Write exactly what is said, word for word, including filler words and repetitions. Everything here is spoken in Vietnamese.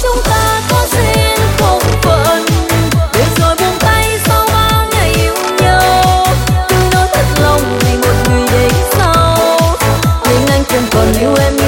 chúng ta có duyên không phận, để rồi buông tay sau bao ngày yêu nhau. Tôi nói thật lòng vì một người đến sau, nhưng anh không còn yêu em.